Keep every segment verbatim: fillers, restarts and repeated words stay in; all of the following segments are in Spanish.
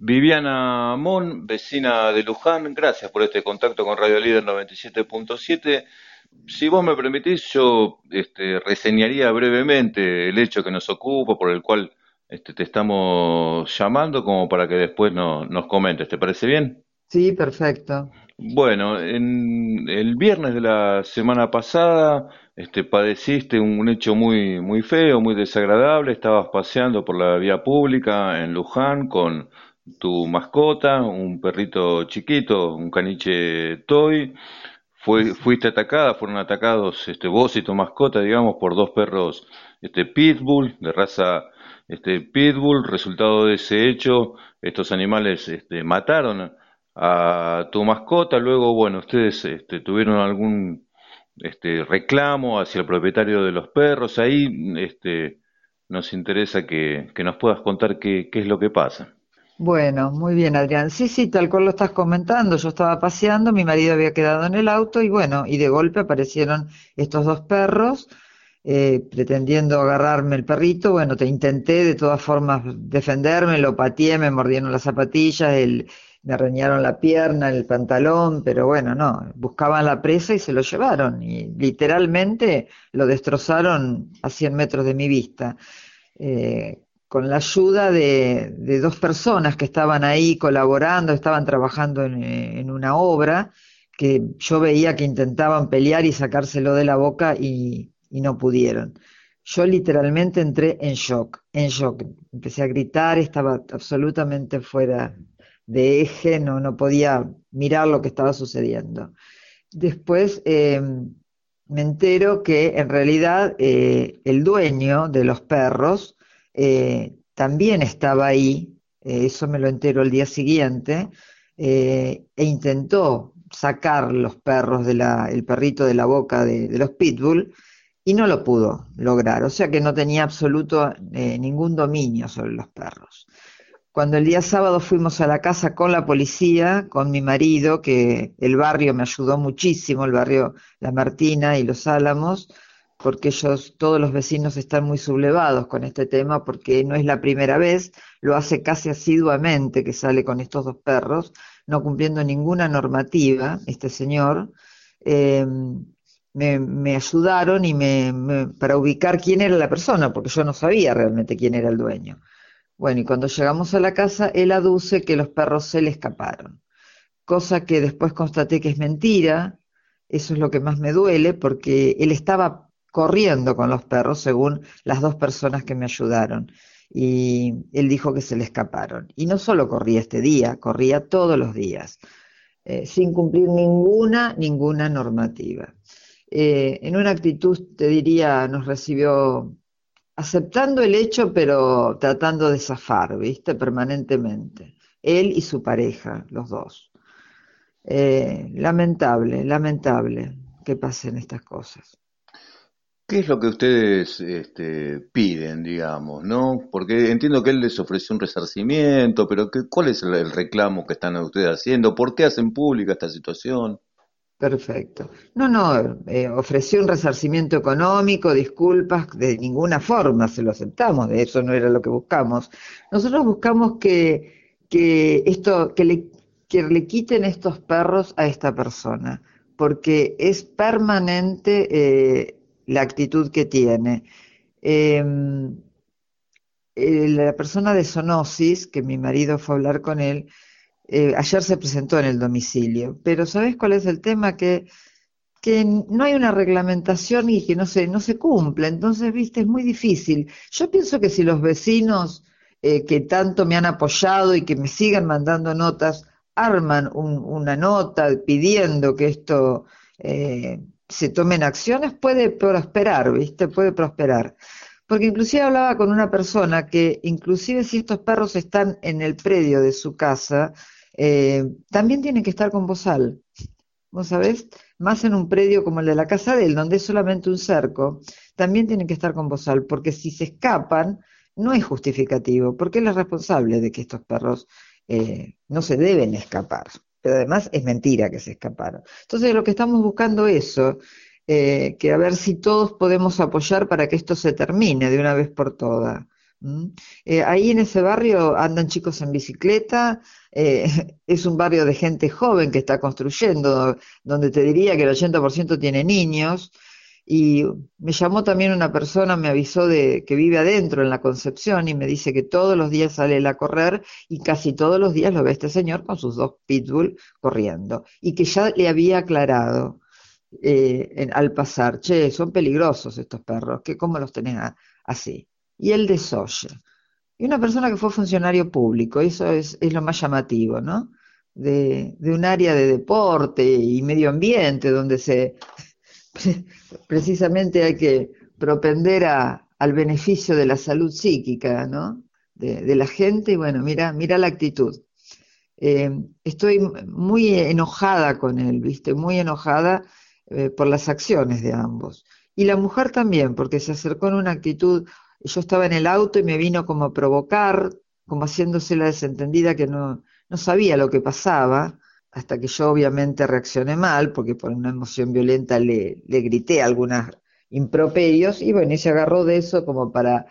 Viviana Mon, vecina de Luján, gracias por este contacto con Radio Líder noventa y siete punto siete. Si vos me permitís, yo este, reseñaría brevemente el hecho que nos ocupa, por el cual este, te estamos llamando, como para que después no- nos comentes. ¿Te parece bien? Sí, perfecto. Bueno, en el viernes de la semana pasada, este, padeciste un hecho muy, muy feo, muy desagradable. Estabas paseando por la vía pública en Luján con tu mascota, un perrito chiquito, un caniche toy. Fue, Así. fuiste atacada, fueron atacados, este, vos y tu mascota, digamos, por dos perros, este, pitbull, de raza, este, pitbull. Resultado de ese hecho, estos animales, este, mataron a tu mascota. Luego, bueno, ustedes este, tuvieron algún este, reclamo hacia el propietario de los perros. Ahí este, nos interesa que, que nos puedas contar qué, qué es lo que pasa. Bueno, muy bien, Adrián. Sí, sí, tal cual lo estás comentando. Yo estaba paseando, mi marido había quedado en el auto y bueno, y de golpe aparecieron estos dos perros eh, pretendiendo agarrarme el perrito. Bueno, te intenté de todas formas defenderme, lo pateé, me mordieron las zapatillas, el- me arañaron la pierna, el pantalón, pero bueno, no, buscaban la presa y se lo llevaron y literalmente lo destrozaron a cien metros de mi vista. eh, con la ayuda de, de dos personas que estaban ahí colaborando, estaban trabajando en, eh, en una obra, que yo veía que intentaban pelear y sacárselo de la boca y, y no pudieron. Yo literalmente entré en shock, en shock. Empecé a gritar, estaba absolutamente fuera de eje, no, no podía mirar lo que estaba sucediendo. Después eh, me entero que en realidad eh, el dueño de los perros eh, también estaba ahí, eh, eso me lo entero el día siguiente, eh, e intentó sacar los perros de la, el perrito de la boca de, de los pitbull y no lo pudo lograr, o sea que no tenía absoluto eh, ningún dominio sobre los perros. Cuando el día sábado fuimos a la casa con la policía, con mi marido, que el barrio me ayudó muchísimo, el barrio La Martina y Los Álamos, porque ellos, todos los vecinos están muy sublevados con este tema, porque no es la primera vez, lo hace casi asiduamente que sale con estos dos perros, no cumpliendo ninguna normativa, este señor. Eh, me, me ayudaron y me, me- para ubicar quién era la persona, porque yo no sabía realmente quién era el dueño. Bueno, y cuando llegamos a la casa, él aduce que los perros se le escaparon, cosa que después constaté que es mentira. Eso es lo que más me duele, porque él estaba corriendo con los perros, según las dos personas que me ayudaron, y él dijo que se le escaparon. Y no solo corría este día, corría todos los días, eh, sin cumplir ninguna, ninguna normativa. Eh, en una actitud, te diría, nos recibió aceptando el hecho, pero tratando de zafar, ¿viste? Permanentemente. Él y su pareja, los dos. Eh, lamentable, lamentable que pasen estas cosas. ¿Qué es lo que ustedes este, piden, digamos, no? Porque entiendo que él les ofreció un resarcimiento, pero ¿qué, cuál es el, el reclamo que están ustedes haciendo? ¿Por qué hacen pública esta situación? Perfecto. No, no, eh, ofreció un resarcimiento económico, disculpas, de ninguna forma se lo aceptamos, de eso no era lo que buscamos. Nosotros buscamos que, que esto, que le, que le quiten estos perros a esta persona, porque es permanente eh, la actitud que tiene. Eh, eh, la persona de Sonosis, que mi marido fue a hablar con él, eh, ayer se presentó en el domicilio, pero ¿sabes cuál es el tema? Que que no hay una reglamentación y que no se, no se cumple. Entonces, viste, es muy difícil. Yo pienso que si los vecinos eh, que tanto me han apoyado y que me sigan mandando notas, arman un- una nota pidiendo que esto eh, se tomen acciones, puede prosperar, viste, puede prosperar. Porque inclusive hablaba con una persona que inclusive si estos perros están en el predio de su casa, eh, también tienen que estar con bozal. Vos sabés, más en un predio como el de la casa de él, donde es solamente un cerco, también tienen que estar con bozal, porque si se escapan, no es justificativo, porque él es responsable de que estos perros eh, no se deben escapar. Pero además es mentira que se escaparon. Entonces lo que estamos buscando es eso, eh, que a ver si todos podemos apoyar para que esto se termine de una vez por todas, ¿Mm? Eh, ahí en ese barrio andan chicos en bicicleta, eh, es un barrio de gente joven que está construyendo, donde te diría que el ochenta por ciento tiene niños, y me llamó también una persona, me avisó de que vive adentro en la Concepción y me dice que todos los días sale él a correr y casi todos los días lo ve este señor con sus dos pitbull corriendo y que ya le había aclarado eh, en- al pasar, che, son peligrosos estos perros, que cómo los tenés a- así. Y él desoye. Y una persona que fue funcionario público, eso es, es lo más llamativo, ¿no? De, de un área de deporte y medio ambiente donde se precisamente hay que propender a, al beneficio de la salud psíquica, ¿no? De, de la gente, y bueno, mira, mira la actitud. Eh, estoy muy enojada con él, ¿viste? Muy enojada eh, por las acciones de ambos. Y la mujer también, porque se acercó en una actitud, yo estaba en el auto y me vino como a provocar, como haciéndose la desentendida que no, no sabía lo que pasaba, hasta que yo obviamente reaccioné mal, porque por una emoción violenta le, le grité algunos improperios, y bueno, y se agarró de eso como para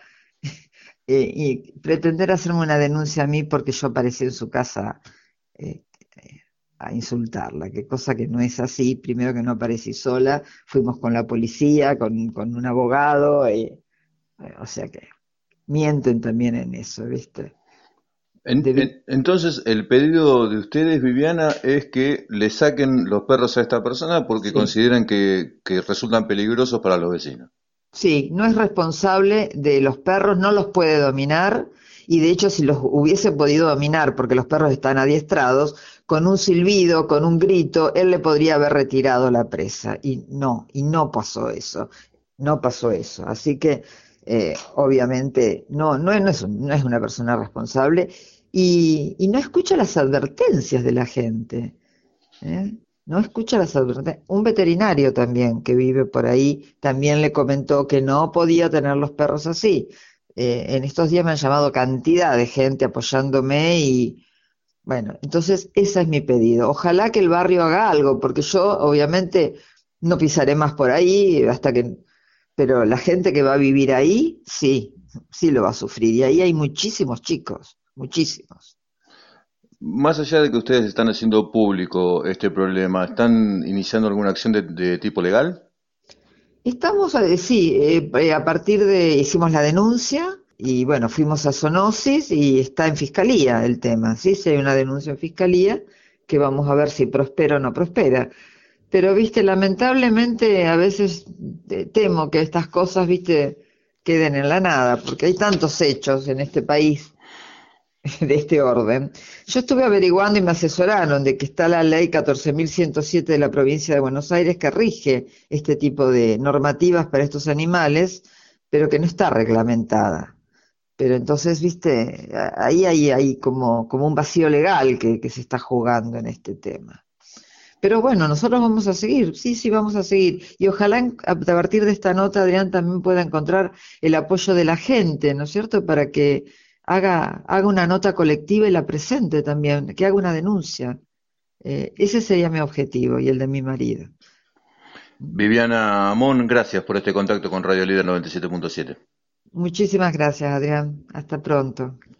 eh, y pretender hacerme una denuncia a mí porque yo aparecí en su casa eh, eh, a insultarla, que cosa que no es así. Primero que no aparecí sola, fuimos con la policía, con, con un abogado, eh, eh, o sea que mienten también en eso, ¿viste? En- Debí, en- entonces, el pedido de ustedes, Viviana, es que le saquen los perros a esta persona porque sí, consideran que, que resultan peligrosos para los vecinos. sí, no es responsable de los perros, no los puede dominar, y de hecho si los hubiese podido dominar, porque los perros están adiestrados, con un silbido, con un grito, él le podría haber retirado la presa, y no, y no pasó eso, no pasó eso. Así que eh, obviamente no, no, es, no, es, un- no es una persona responsable, y, y no escucha las advertencias de la gente. ¿Eh? No escucha las advertencias. Un veterinario también que vive por ahí también le comentó que no podía tener los perros así. Eh, en estos días me han llamado cantidad de gente apoyándome y bueno, entonces ese es mi pedido. Ojalá que el barrio haga algo, porque yo obviamente no pisaré más por ahí hasta que, pero la gente que va a vivir ahí, sí, sí lo va a sufrir. Y ahí hay muchísimos chicos, muchísimos. Más allá de que ustedes están haciendo público este problema, ¿están iniciando alguna acción de, de tipo legal? Estamos, eh, sí, eh, eh, a partir de, hicimos la denuncia y bueno, fuimos a Zoonosis y está en fiscalía el tema, sí, sí hay una denuncia en fiscalía que vamos a ver si prospera o no prospera. Pero, viste, lamentablemente a veces eh, temo que estas cosas, viste, queden en la nada, porque hay tantos hechos en este país de este orden. Yo estuve averiguando y me asesoraron de que está la ley catorce mil ciento siete de la provincia de Buenos Aires que rige este tipo de normativas para estos animales, pero que no está reglamentada. Pero entonces, viste, ahí hay, hay como, como un vacío legal que, que se está jugando en este tema. Pero bueno, nosotros vamos a seguir, sí, sí, vamos a seguir. Y ojalá en- a partir de esta nota Adrián también pueda encontrar el apoyo de la gente, ¿no es cierto? Para que haga, haga una nota colectiva y la presente también, que haga una denuncia. Eh, ese sería mi objetivo y el de mi marido. Viviana Amón, gracias por este contacto con Radio Líder noventa y siete punto siete. Muchísimas gracias, Adrián. Hasta pronto.